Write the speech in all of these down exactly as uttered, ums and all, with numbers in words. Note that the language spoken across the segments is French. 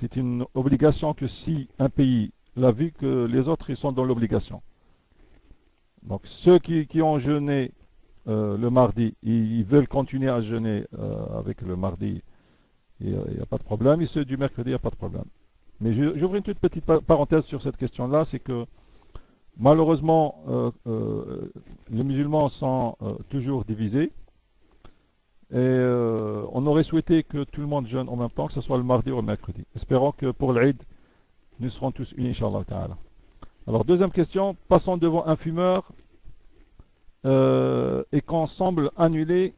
C'est une obligation que si un pays l'a vu, que les autres ils sont dans l'obligation. Donc ceux qui, qui ont jeûné euh, le mardi, ils, ils veulent continuer à jeûner euh, avec le mardi, il n'y a pas de problème. Et ceux du mercredi, il n'y a pas de problème. Mais j'ouvre une toute petite parenthèse sur cette question-là, c'est que malheureusement, euh, euh, les musulmans sont euh, toujours divisés. Et euh, on aurait souhaité que tout le monde jeûne en même temps, que ce soit le mardi ou le mercredi. Espérons que pour l'Eid, nous serons tous unis, Inch'Allah Ta'ala. Alors, deuxième question, passons devant un fumeur euh, et qu'on semble annuler,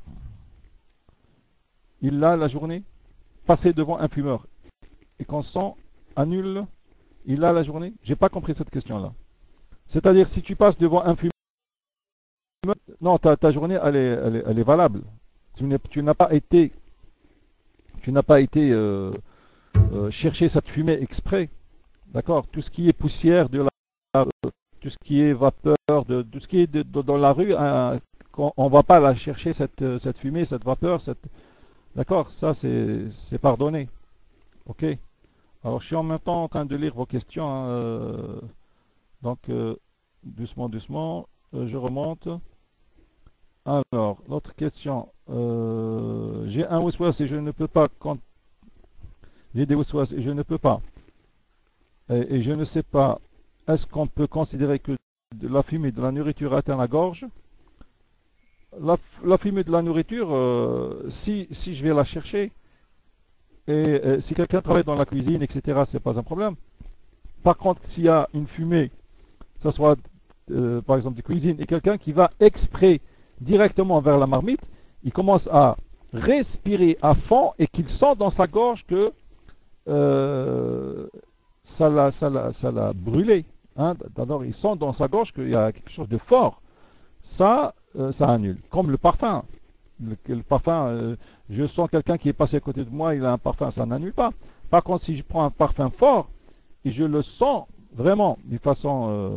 il a la journée. Passer devant un fumeur et qu'on sent annule, il a la journée. J'ai pas compris cette question-là. C'est-à-dire, si tu passes devant un fumeur, non, ta, ta journée, elle est, elle est, elle est valable. Tu n'es- tu n'as pas été, tu n'as pas été euh, euh, chercher cette fumée exprès. D'accord? Tout ce qui est poussière de la, tout ce qui est vapeur, de, tout ce qui est de- de- dans la rue, hein, on ne va pas la chercher cette, euh, cette fumée, cette vapeur, cette... D'accord? Ça, c'est c'est pardonné. Ok? Alors, je suis en même temps en train de lire vos questions, hein, euh, donc, euh, doucement, doucement, euh, je remonte. Alors, l'autre question. Euh, j'ai un waswas et je ne peux pas. Quand j'ai des waswas et je ne peux pas. Et, et je ne sais pas. Est-ce qu'on peut considérer que de la fumée de la nourriture atteint la gorge? La, la fumée de la nourriture, euh, si, si je vais la chercher, et euh, si quelqu'un travaille dans la cuisine, et cetera, c'est pas un problème. Par contre, s'il y a une fumée, que ce soit euh, par exemple de cuisine, et quelqu'un qui va exprès directement vers la marmite, il commence à respirer à fond et qu'il sent dans sa gorge que euh, ça l'a ça l'a- ça l'a brûlé. Hein. D'abord, il sent dans sa gorge qu'il y a quelque chose de fort. Ça, euh, ça annule. Comme le parfum. Le, le parfum, euh, je sens quelqu'un qui est passé à côté de moi, il a un parfum, ça n'annule pas. Par contre, si je prends un parfum fort et je le sens vraiment d'une façon euh,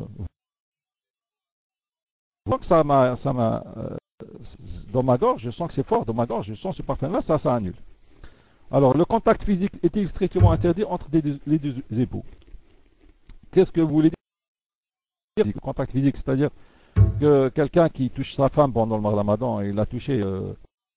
que ça m'a, ça m'a, euh, dans ma gorge, je sens que c'est fort dans ma gorge, je sens ce parfum-là, ça, ça annule. Alors, le contact physique est-il strictement interdit entre des- les deux époux? Qu'est-ce que vous voulez dire le contact physique? C'est-à-dire que quelqu'un qui touche sa femme pendant le ramadan, il l'a touché euh,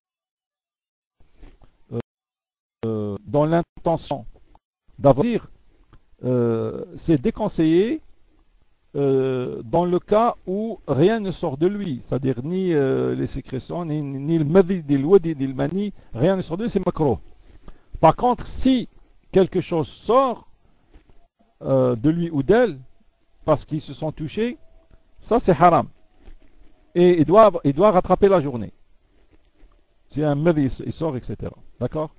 euh, dans l'intention d'avoir, euh, c'est déconseillé euh, dans le cas où rien ne sort de lui, c'est-à-dire ni euh, les sécrétions, ni, ni le mavi, ni le wadi, ni le mani, rien ne sort de lui, c'est makro. Par contre, si quelque chose sort euh, de lui ou d'elle, parce qu'ils se sont touchés, ça c'est haram. Et il doit, il doit rattraper la journée. Si un mauvais il sort, et cetera. D'accord.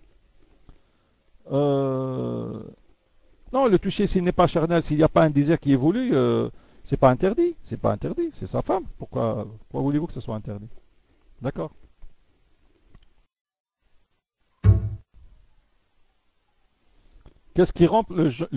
euh, Non, le toucher, s'il n'est pas charnel, s'il n'y a pas un désir qui évolue, euh, c'est pas interdit. C'est pas interdit, c'est sa femme. Pourquoi, pourquoi voulez-vous que ce soit interdit? D'accord. Qu'est-ce qui rend le, je-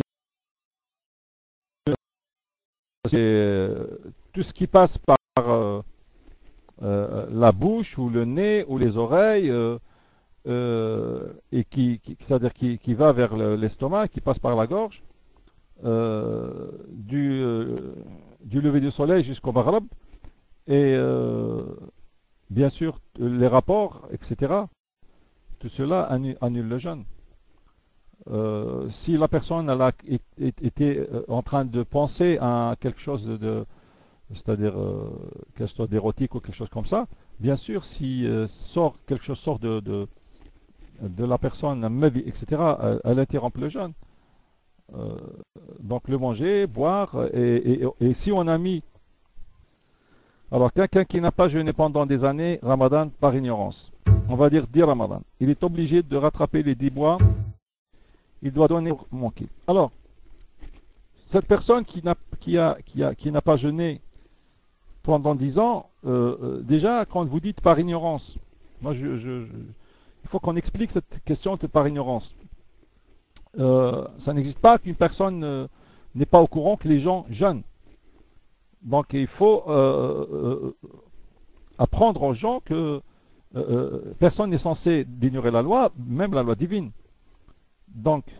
c'est, euh, tout ce qui passe par euh, euh, la bouche ou le nez ou les oreilles euh, euh, et qui, qui- c'est-à-dire qui, qui va vers le- l'estomac, qui passe par la gorge, euh, du, euh, du lever du soleil jusqu'au maghreb, et euh, bien sûr les rapports, et cetera. Tout cela annu- annule le jeûne. Euh, si la personne elle a é- é- été euh, en train de penser à quelque chose de, de- c'est-à-dire euh, quelque chose d'érotique ou quelque chose comme ça, bien sûr, si euh, sort, quelque chose sort de, de, de la personne, un mauvais, et cetera, elle, elle interrompt le jeûne. Euh, donc le manger, boire, et, et- et si on a mis... Alors quelqu'un qui n'a pas jeûné pendant des années, Ramadan par ignorance, on va dire dix Ramadan, il est obligé de rattraper les dix mois, il doit donner pour manquer. Alors, cette personne qui n'a qui a, qui a, qui n'a pas jeûné pendant dix ans, euh, euh, déjà quand vous dites par ignorance, moi je, je- je- il faut qu'on explique cette question de par ignorance. Euh, ça n'existe pas qu'une personne euh, n'est pas au courant que les gens jeûnent. Donc il faut euh, euh, apprendre aux gens que euh, euh, personne n'est censé d'ignorer la loi, même la loi divine. Donc,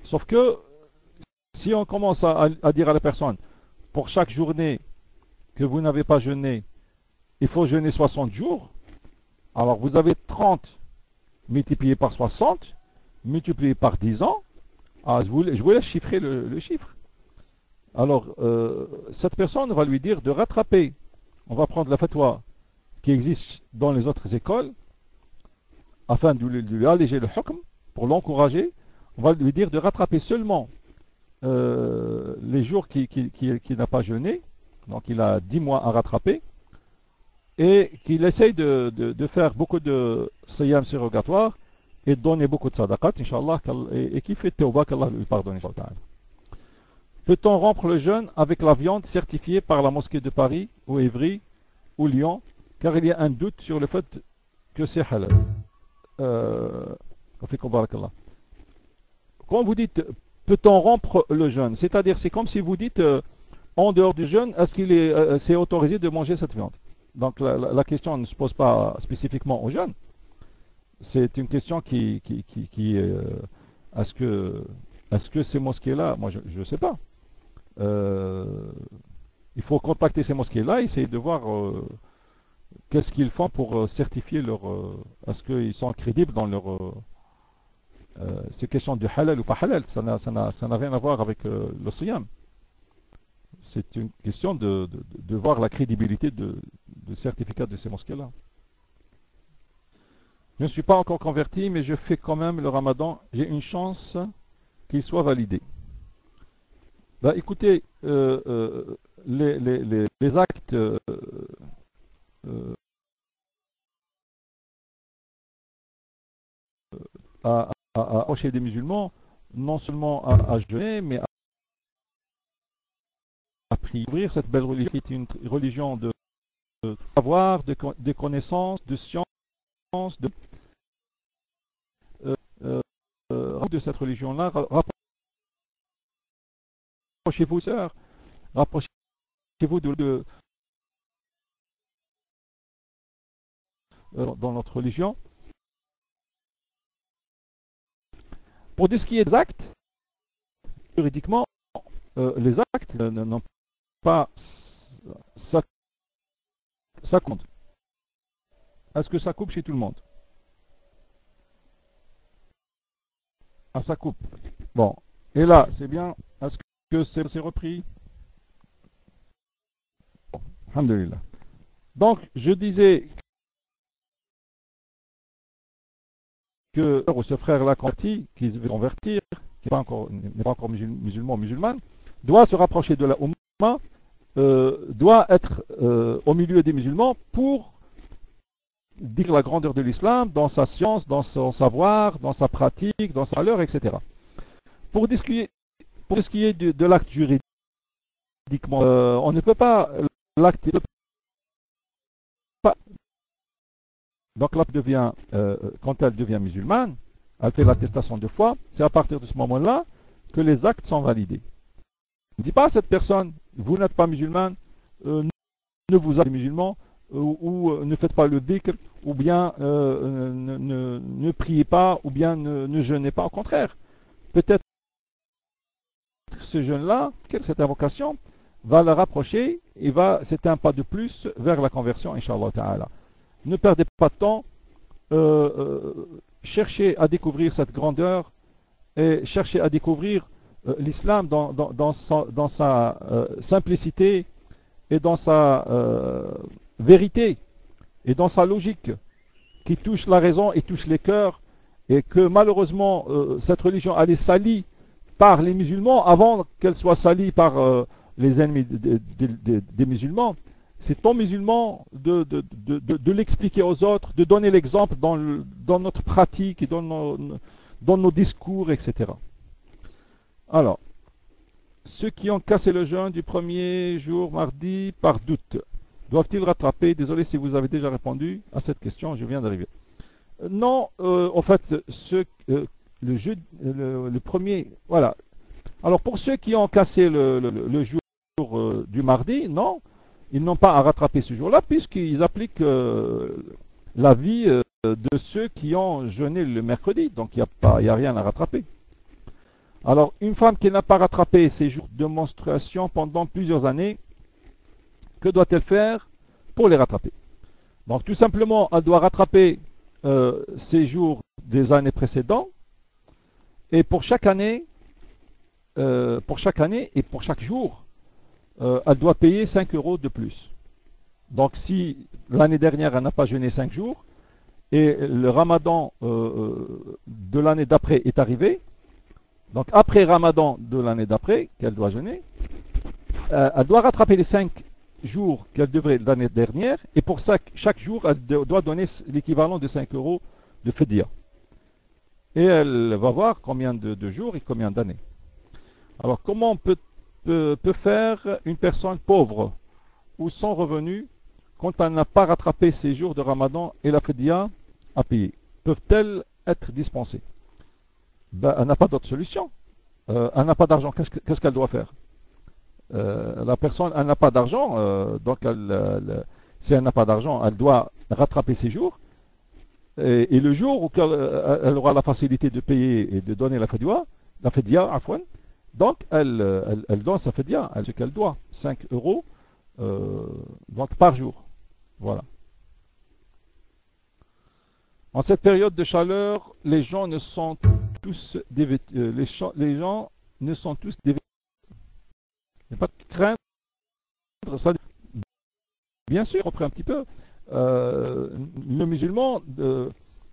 Sauf que si on commence à, à dire à la personne, pour chaque journée que vous n'avez pas jeûné, il faut jeûner soixante jours, alors vous avez trente multiplié par soixante, multiplié par dix ans. Ah, je, vous, je vous laisse chiffrer le, le chiffre. Alors, euh, cette personne va lui dire de rattraper. On va prendre la fatwa qui existe dans les autres écoles, afin de lui, de lui alléger le hukm, pour l'encourager. On va lui dire de rattraper seulement euh, les jours qu'il qui, qui, qui n'a pas jeûné. Donc, il a dix mois à rattraper. Et qu'il essaye de, de, de faire beaucoup de siyam surrogatoires et de donner beaucoup de sadaqat, Inch'Allah, et, et qui fait tawbah, qu'Allah lui pardonne, Inch'Allah. Peut-on rompre le jeûne avec la viande certifiée par la mosquée de Paris, ou Évry, ou Lyon, car il y a un doute sur le fait que c'est halal. Euh, Quand vous dites peut-on rompre le jeûne, c'est-à-dire c'est comme si vous dites euh, en dehors du jeûne, est-ce qu'il est, euh, c'est autorisé de manger cette viande? Donc la, la, la question ne se pose pas spécifiquement aux jeunes. C'est une question qui, qui, qui, qui euh, est-ce que, est-ce que ces mosquées-là, moi je ne sais pas. Euh, il faut contacter ces mosquées-là, essayer de voir euh, qu'est-ce qu'ils font pour euh, certifier leur, euh, est-ce qu'ils sont crédibles dans leur, euh, euh, ces questions de halal ou pas halal. Ça n'a, ça n'a, ça n'a rien à voir avec euh, le siyam. C'est une question de, de, de voir la crédibilité de, de certificat de ces mosquées-là. Je ne suis pas encore converti, mais je fais quand même le ramadan. J'ai une chance qu'il soit validé. Bah, écoutez, euh, euh, les, les, les, les actes euh, euh, à, à, à approcher des musulmans, non seulement à, à jeûner, mais à, à prier. Ouvrir cette belle religion qui est une religion de, de savoir, de, de connaissances, de science, de, euh, euh, de cette religion-là. Rapprochez-vous, sœurs, rapprochez-vous de, de euh, dans notre religion. Pour ce qui est des actes, juridiquement, euh, les actes n'ont pas ça, ça compte. Est-ce que ça coupe chez tout le monde? Ah, ça coupe. Bon. Et là, c'est bien. Est-ce que c'est repris? Bon. Alhamdulillah. Donc, je disais que ce frère-là converti, qui veut convertir, qui n'est pas encore, n'est pas encore musulman ou musulmane, doit se rapprocher de la Ummah, euh, doit être euh, au milieu des musulmans pour dire la grandeur de l'islam dans sa science, dans son savoir, dans sa pratique, dans sa valeur, et cetera. Pour discuter, pour ce qui est de, de l'acte juridiquement, euh, on ne peut pas l'acte. Donc l'acte devient, euh, quand elle devient musulmane, elle fait l'attestation de foi, c'est à partir de ce moment-là que les actes sont validés. Ne dis pas à cette personne, vous n'êtes pas musulmane, euh, ne vous êtes musulman, ou, ou euh, ne faites pas le dhikr, ou bien euh, ne, ne, ne priez pas, ou bien ne, ne jeûnez pas. Au contraire, peut-être que ce jeûne-là, cette invocation, va la rapprocher et va, c'est un pas de plus vers la conversion, Inch'Allah Ta'ala. Ne perdez pas de temps, euh, euh, cherchez à découvrir cette grandeur et cherchez à découvrir euh, l'islam dans, dans, dans sa, dans sa euh, simplicité et dans sa euh, vérité et dans sa logique qui touche la raison et touche les cœurs, et que malheureusement euh, cette religion elle est salie par les musulmans avant qu'elle soit salie par euh, les ennemis de, de, de, des musulmans. C'est ton musulman de, de, de, de, de l'expliquer aux autres, de donner l'exemple dans, le, dans notre pratique et dans nos, dans nos discours, et cetera. Alors, ceux qui ont cassé le jeûne du premier jour mardi par doute, doivent-ils rattraper? Désolé si vous avez déjà répondu à cette question, je viens d'arriver. Non, euh, en fait, ceux, euh, le, jeu, le, le premier, voilà. Alors pour ceux qui ont cassé le, le, le jour euh, du mardi, non, ils n'ont pas à rattraper ce jour-là, puisqu'ils appliquent euh, la vie euh, de ceux qui ont jeûné le mercredi, donc il n'y a, a rien à rattraper. Alors, une femme qui n'a pas rattrapé ses jours de menstruation pendant plusieurs années, que doit-elle faire pour les rattraper? Donc, tout simplement, elle doit rattraper euh, ses jours des années précédentes, et pour chaque année, euh, pour chaque année et pour chaque jour, euh, elle doit payer cinq euros de plus. Donc, si l'année dernière, elle n'a pas jeûné cinq jours, et le ramadan euh, de l'année d'après est arrivé, donc après Ramadan de l'année d'après, qu'elle doit jeûner, euh, elle doit rattraper les cinq jours qu'elle devrait l'année dernière, et pour ça, chaque jour, elle doit donner l'équivalent de cinq euros de Fidya. Et elle va voir combien de, de jours et combien d'années. Alors, comment peut, peut, peut faire une personne pauvre ou sans revenu quand elle n'a pas rattrapé ses jours de Ramadan et la Fidya à payer? Peuvent-elles être dispensées? Ben, elle n'a pas d'autre solution. Euh, elle n'a pas d'argent. Qu'est-ce qu'elle qu doit faire? euh, La personne, elle n'a pas d'argent. Euh, donc, elle, elle, si elle n'a pas d'argent, elle doit rattraper ses jours. Et, et le jour où elle, elle aura la facilité de payer et de donner la Fidya, la Fidya, afwan, donc elle, elle, elle donne sa Fidya, ce qu'elle doit, cinq euros euh, donc par jour. Voilà. En cette période de chaleur, les gens ne sont tous dévêtus. Euh, les, les gens ne sont tous dévêtus. Il n'y a pas de craindre. Ça, bien sûr, on reprend un petit peu. Euh, le musulman, euh,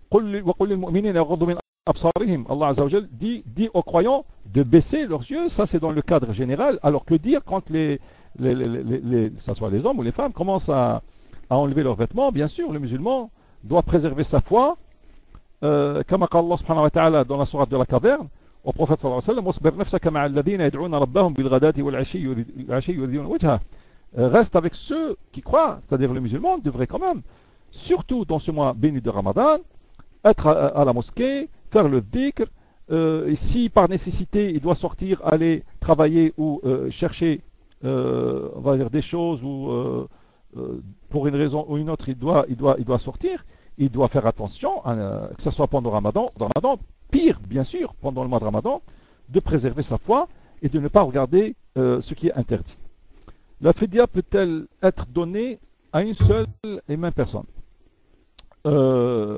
Allah Azza wa Jal dit, dit aux croyants de baisser leurs yeux. Ça, c'est dans le cadre général. Alors que dire quand les, les, les, les, les, ça soit les hommes ou les femmes commencent à, à enlever leurs vêtements? Bien sûr, le musulman doit préserver sa foi. Euh, comme Allah subhanahu wa ta'ala dans la sourate de la caverne, au prophète sallallahu alayhi wa sallam, wasbir nafsaka ma'a alladhina yad'una rabbahum bil ghadati wal 'ashi yuriduna wajha. Reste avec ceux qui croient, c'est-à-dire le musulman devrait quand même, surtout dans ce mois béni de Ramadan, être à, à la mosquée, faire le dhikr, euh, et si par nécessité il doit sortir, aller travailler ou euh, chercher euh, on va dire des choses ou euh, euh, pour une raison ou une autre il doit, il doit, il doit sortir, il doit faire attention, euh, que ce soit pendant Ramadan, Ramadan, pire bien sûr pendant le mois de Ramadan, de préserver sa foi et de ne pas regarder euh, ce qui est interdit. La Fidya peut-elle être donnée à une seule et même personne? euh,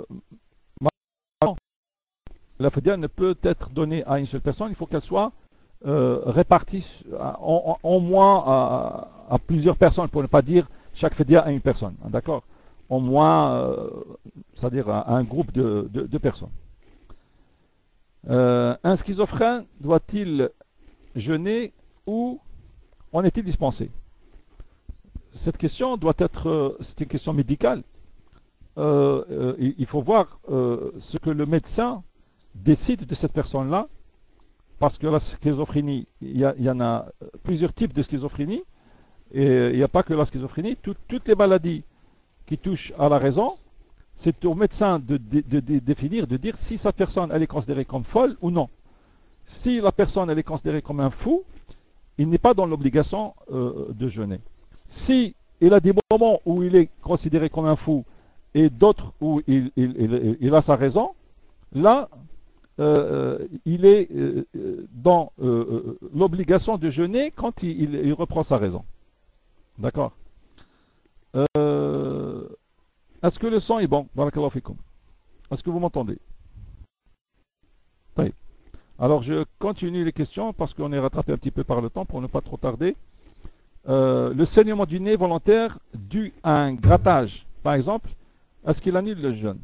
La Fidya ne peut être donnée à une seule personne, il faut qu'elle soit euh, répartie au moins à, à plusieurs personnes, pour ne pas dire chaque Fidya à une personne, d'accord? Au moins, euh, c'est-à-dire à un groupe de, de, de personnes. Euh, un schizophrène doit-il jeûner ou en est-il dispensé? Cette question doit être, c'est une question médicale. Euh, euh, il faut voir euh, ce que le médecin décide de cette personne-là, parce que la schizophrénie, il y, a, il y en a plusieurs types de schizophrénie, et il n'y a pas que la schizophrénie, tout, toutes les maladies qui touchent à la raison, c'est au médecin de, de, de, de définir, de dire si sa personne elle est considérée comme folle ou non. Si la personne elle est considérée comme un fou, il n'est pas dans l'obligation euh, de jeûner. Si il a des moments où il est considéré comme un fou et d'autres où il, il, il, il a sa raison, là, euh, il est euh, dans euh, l'obligation de jeûner quand il, il, il reprend sa raison. D'accord? euh, Est-ce que le sang est bon? Barakallahu fikum. Est-ce que vous m'entendez? Oui. Alors je continue les questions parce qu'on est rattrapé un petit peu par le temps pour ne pas trop tarder. Euh, le saignement du nez volontaire dû à un grattage, par exemple, est-ce qu'il annule le jeûne?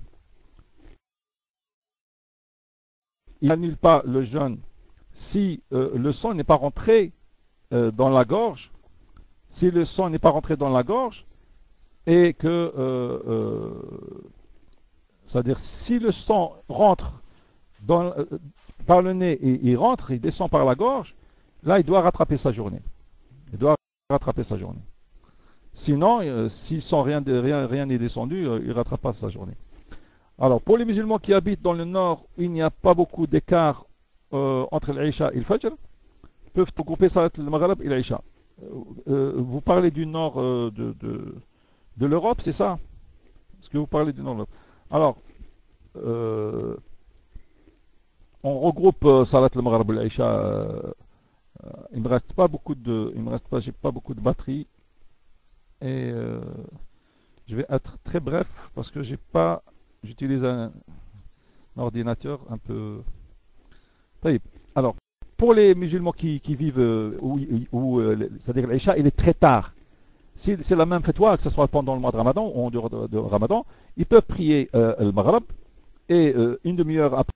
Il n'annule pas le jeûne si euh, le sang n'est pas rentré euh, dans la gorge. Si le sang n'est pas rentré dans la gorge et que, euh, euh, c'est-à-dire si le sang rentre dans, euh, par le nez et il rentre, il descend par la gorge, là il doit rattraper sa journée. Il doit rattraper sa journée. Sinon, euh, si sans rien n'est rien, rien descendu, euh, il ne rattrape pas sa journée. Alors, pour les musulmans qui habitent dans le nord, il n'y a pas beaucoup d'écart euh, entre l'Isha et le Fajr, peuvent regrouper Salat al-Maghrib et l'Isha. Euh, vous parlez du nord euh, de, de, de l'Europe, c'est ça? Est-ce que vous parlez du nord de l'Europe? Alors, euh, on regroupe euh, Salat al-Maghrib et l'Isha. Euh, euh, il me reste pas beaucoup de, il me reste pas, j'ai pas beaucoup de batterie et euh, je vais être très bref parce que j'ai pas, j'utilise un, un ordinateur un peu. Taïb. Alors, pour les musulmans qui, qui vivent euh, où, où euh, c'est-à-dire l'Isha, il est très tard. Si c'est la même fatwa, que ce soit pendant le mois de Ramadan ou en dehors de, de Ramadan, ils peuvent prier euh, le Maghrib et euh, une demi-heure après,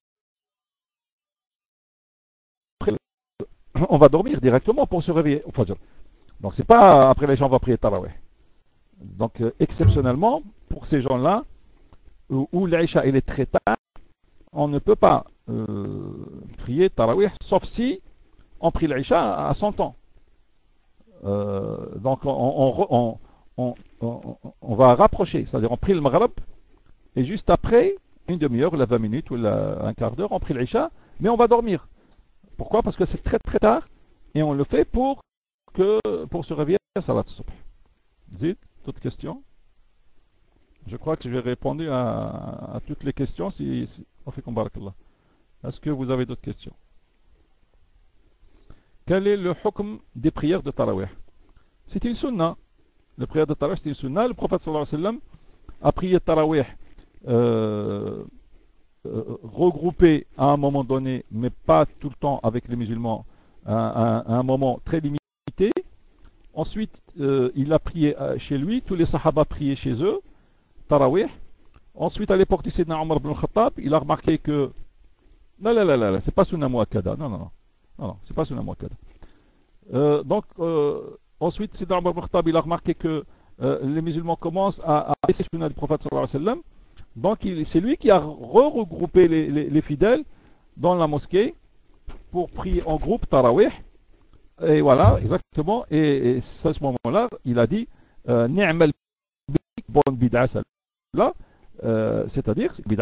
on va dormir directement pour se réveiller au Fajr. Donc c'est pas après les gens vont prier Tarawih. Donc euh, exceptionnellement, pour ces gens-là, où, où l'Aïcha il est très tard, on ne peut pas euh, prier Tarawih, sauf si on prie l'Aïcha à cent ans. Euh, donc on, on, on, on, on va rapprocher, c'est-à-dire on prie le Maghrib et juste après, une demi-heure, la vingt minutes ou la, un quart d'heure, on prie l'Aïcha, mais on va dormir. Pourquoi? Parce que c'est très très tard et on le fait pour, que, pour se réveiller à Salat Subh. Zid, d'autres questions? Je crois que j'ai répondu à, à toutes les questions. Si, si, Est-ce que vous avez d'autres questions? Quel est le hukm des prières de Tarawih? C'est une sunna. La prière de Tarawih, c'est une sunna. Le prophète sallallahu alayhi wa sallam a prié Tarawih euh, euh, regroupé à un moment donné, mais pas tout le temps avec les musulmans, à, à, à un moment très limité. Ensuite, euh, il a prié chez lui, tous les sahaba priaient chez eux, Tarawih. Ensuite, à l'époque du Sayyidina Omar ibn al-Khattab, il a remarqué que non, non, non, non, c'est pas sunna muakkada. Non, non, non, non, non c'est pas sunna muakkada. Euh, donc, euh, ensuite, Sayyidina Omar ibn al-Khattab, il a remarqué que euh, les musulmans commencent à, à laisser le sunna du prophète sallallahu alayhi wa sallam. Donc, c'est lui qui a re-regroupé les, les, les fidèles dans la mosquée pour prier en groupe Tarawih. Et voilà, exactement. Et, et à ce moment-là, il a dit Ni'mal bonne bid'a celle-là, euh, c'est-à-dire bid'a.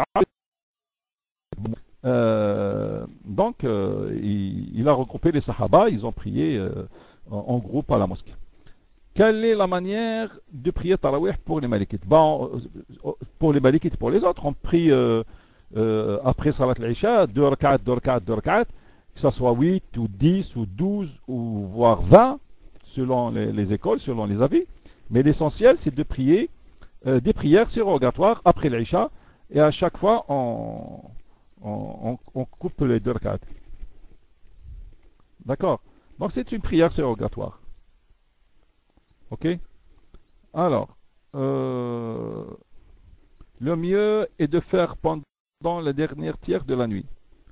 Euh, donc, euh, il, il a regroupé les Sahaba, ils ont prié euh, en, en groupe à la mosquée. Quelle est la manière de prier Tarawih pour les Malikites? Bon, pour les Malikites, pour les autres, on prie euh, euh, après Salat al-Isha, deux rak'at, deux rak'at, deux rak'at, que ce soit huit ou dix ou douze ou voire vingt, selon les, les écoles, selon les avis. Mais l'essentiel, c'est de prier euh, des prières surrogatoires après l'Isha, et à chaque fois, on, on, on coupe les deux rak'at. D'accord? Donc, c'est une prière surrogatoire. Ok? Alors, euh, le mieux est de faire pendant le dernier tiers de la nuit.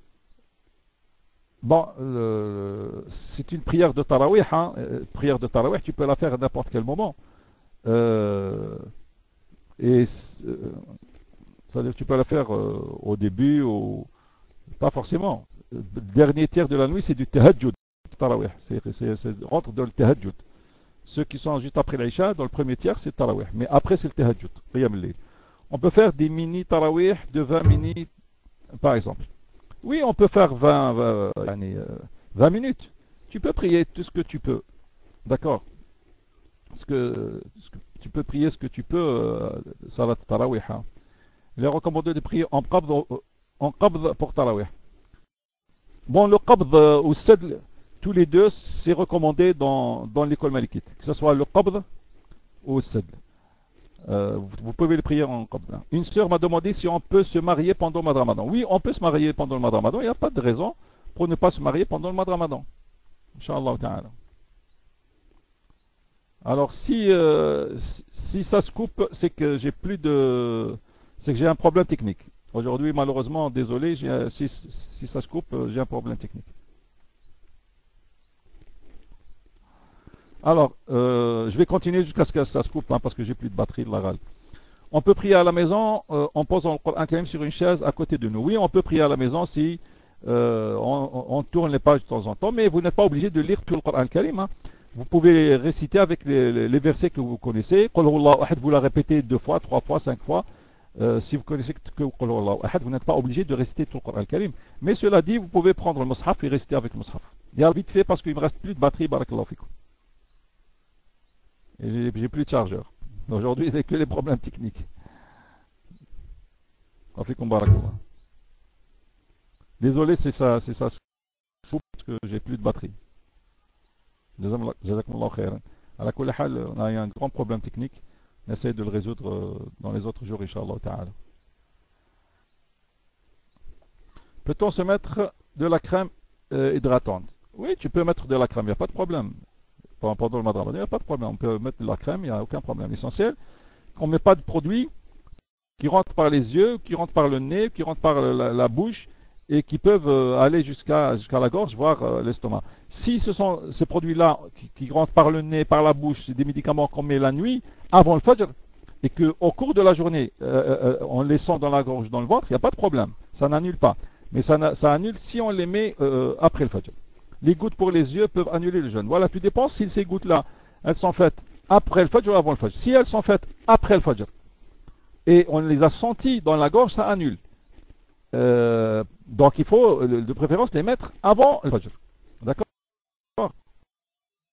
Bon, euh, c'est une prière de Tarawih. Hein. Euh, prière de Tarawih, tu peux la faire à n'importe quel moment. Euh, et euh, c'est-à-dire que tu peux la faire euh, au début ou pas forcément. Le dernier tiers de la nuit, c'est du tahajjud. Tarawih, c'est rentre dans le tahajjud. Ceux qui sont juste après l'Aïcha, dans le premier tiers, c'est Tarawih. Mais après, c'est le Tahajjud. On peut faire des mini Tarawih de vingt minutes, par exemple. Oui, on peut faire vingt, vingt, vingt minutes. Tu peux prier tout ce que tu peux. D'accord? Ce que, ce que, tu peux prier ce que tu peux, euh, Salat Tarawih. Hein. Il est recommandé de prier en qabd, en qabd pour Tarawih. Bon, le qabd ou sadl, tous les deux, c'est recommandé dans, dans l'école malikite, que ce soit le qabd ou le sadl. Euh, vous, vous pouvez le prier en qabd. Une sœur m'a demandé si on peut se marier pendant le mois de Ramadan. Oui, on peut se marier pendant le mois de Ramadan. Il n'y a pas de raison pour ne pas se marier pendant le mois de Ramadan. Inch'Allah ta'ala. Alors, si, euh, si ça se coupe, c'est que j'ai plus de. C'est que j'ai un problème technique. Aujourd'hui, malheureusement, désolé, si, si ça se coupe, j'ai un problème technique. Alors, euh, je vais continuer jusqu'à ce que ça se coupe, hein, parce que j'ai plus de batterie de la râle. On peut prier à la maison euh, en posant le Coran Karim sur une chaise à côté de nous. Oui, on peut prier à la maison si euh, on, on tourne les pages de temps en temps, mais vous n'êtes pas obligé de lire tout le Coran Karim. Hein. Vous pouvez réciter avec les, les versets que vous connaissez. Qul huwallahu ahad, vous la répétez deux fois, trois fois, cinq fois. Euh, si vous connaissez que Qul huwallahu ahad, vous n'êtes pas obligé de réciter tout le Coran Karim. Mais cela dit, vous pouvez prendre le mushaf et réciter avec le mushaf. Et vite fait parce qu'il me reste plus de batterie, barakallahu fikum. Et j'ai plus de chargeur. Aujourd'hui, c'est que les problèmes techniques. Désolé, c'est ça, c'est ça. Parce que j'ai plus de batterie. Jazakumullah khairan. Ala kulli hal, on a eu un grand problème technique. On essaie de le résoudre euh, dans les autres jours, Inch'Allah ta'ala. Peut-on se mettre de la crème euh, hydratante? Oui, tu peux mettre de la crème, il n'y a pas de problème. Pendant le Ramadan, il n'y a pas de problème. On peut mettre de la crème, il n'y a aucun problème. L'essentiel, qu'on ne met pas de produits qui rentrent par les yeux, qui rentrent par le nez, qui rentrent par la, la bouche et qui peuvent euh, aller jusqu'à jusqu'à la gorge, voire euh, l'estomac. Si ce sont ces produits-là qui, qui rentrent par le nez, par la bouche, c'est des médicaments qu'on met la nuit, avant le fajr, et qu'au cours de la journée, euh, euh, on les sent dans la gorge, dans le ventre, il n'y a pas de problème. Ça n'annule pas. Mais ça, ça annule si on les met euh, après le fajr. Les gouttes pour les yeux peuvent annuler le jeûne. Voilà, tout dépend si ces gouttes-là, elles sont faites après le fajr ou avant le fajr. Si elles sont faites après le fajr et on les a senties dans la gorge, ça annule. Euh, donc il faut de préférence les mettre avant le fajr.